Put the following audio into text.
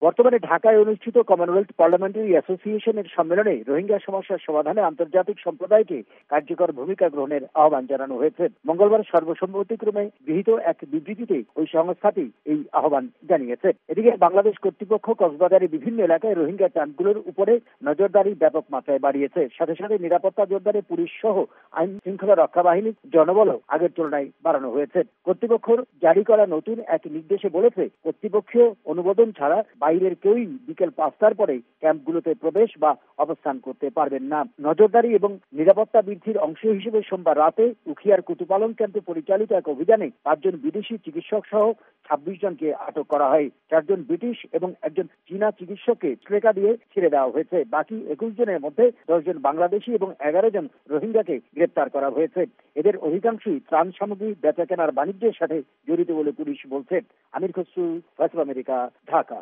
বর্তমানে ঢাকায় অনুষ্ঠিত কমনওয়েলথ পার্লামেন্টারি অ্যাসোসিয়েশনের সম্মেলনে রোহিঙ্গা সমস্যার সমাধানে আন্তর্জাতিক সম্প্রদায়কে কার্যকর ভূমিকা গ্রহণের আহ্বান জানানো হয়েছে। মঙ্গলবার সর্বসম্মতিক্রমে গৃহীত এক বিবৃতিতে ওই সংস্থাটি এই আহ্বান জানিয়েছে। এদিকে বাংলাদেশ কর্তৃপক্ষ কক্সবাজারের বিভিন্ন এলাকায় রোহিঙ্গা ক্যাম্পগুলোর উপরে নজরদারি ব্যাপক মাত্রায় বাড়িয়েছে। সাথে সাথে নিরাপত্তা জোরদারে পুলিশ সহ আইন শৃঙ্খলা রক্ষা বাহিনীর জনবলও আগের তুলনায় বাড়ানো হয়েছে। কর্তৃপক্ষের জারি করা নতুন এক নির্দেশে বলেছে, কর্তৃপক্ষীয় অনুমোদন ছাড়া বাইরের কেউই বিকেল 5টার পরে ক্যাম্পগুলোতে প্রবেশ বা অবস্থান করতে পারবেন না। নজরদারি এবং নিরাপত্তা বৃদ্ধির অংশ হিসেবে সোমবার রাতে উখিয়ার কুতুপালং ক্যাম্পে পরিচালিত এক অভিযানে 5 জন বিদেশি চিকিৎসক সহ 26 জনকে আটক করা হয়। 4 জন ব্রিটিশ এবং একজন চীনা চিকিৎসককে শ্লেকা দিয়ে ছেড়ে দেওয়া হয়েছে। বাকি 21 জনের মধ্যে 10 জন বাংলাদেশি এবং 11 জন রোহিঙ্গাকে গ্রেপ্তার করা হয়েছে। এদের অধিকাংশই ত্রাণ সামগ্রী বেচা কেনার বাণিজ্যের সাথে জড়িত বলে পুলিশ বলছে। Amir Khasru, voice of America, Dhaka.